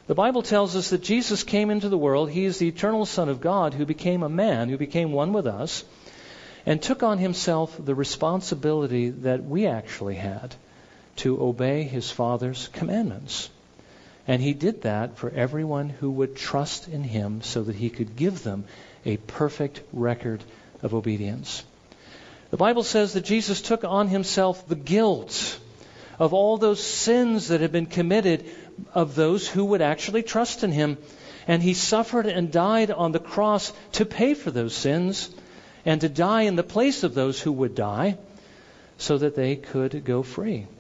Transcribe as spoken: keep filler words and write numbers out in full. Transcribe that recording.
The Bible tells us that Jesus came into the world. He is the eternal Son of God who became a man, who became one with us, and took on himself the responsibility that we actually had to obey his Father's commandments. And he did that for everyone who would trust in him so that he could give them a perfect record of obedience. The Bible says that Jesus took on himself the guilt of all those sins that had been committed of those who would actually trust in him. And he suffered and died on the cross to pay for those sins and to die in the place of those who would die so that they could go free.